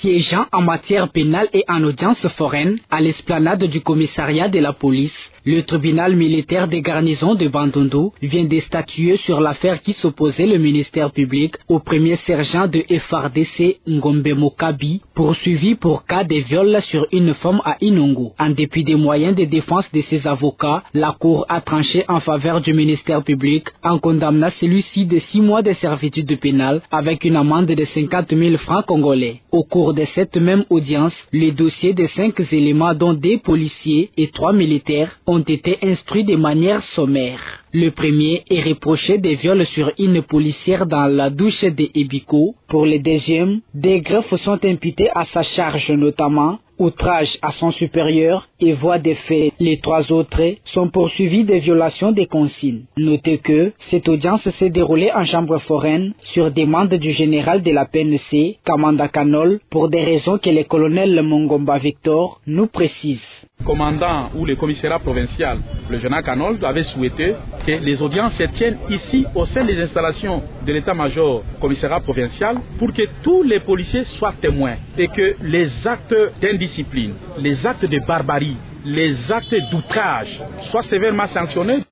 Siégeant en matière pénale et en audience foraine à l'esplanade du commissariat de la police, le tribunal militaire des garnisons de Bandundu vient de statuer sur l'affaire qui s'opposait le ministère public au premier sergent de FRDC Ngombe Mokabi, poursuivi pour cas de viol sur une femme à Inongo. En dépit des moyens de défense de ses avocats, la Cour a tranché en faveur du ministère public en condamnant celui-ci de 6 mois de servitude pénale avec une amende de 50 000 francs congolais. Au cours de cette même audience, les dossiers de 5 éléments dont 2 policiers et 3 militaires ont été instruits de manière sommaire. Le premier est reproché de viol sur une policière dans la douche de Ebiko. Pour le deuxième, des greffes sont imputés à sa charge, notamment outrage à son supérieur et voie de fait. Les 3 autres sont poursuivis de violation des consignes. Notez que cette audience s'est déroulée en chambre foraine sur demande du général de la PNC, Kamanda Kanol, pour des raisons que le colonel Mongomba Victor nous précise. Commandant ou le commissariat provincial, le général Kanol avait souhaité que les audiences se tiennent ici au sein des installations de l'état-major commissariat provincial pour que tous les policiers soient témoins et que les actes d'indiscipline, les actes de barbarie, les actes d'outrage soient sévèrement sanctionnés.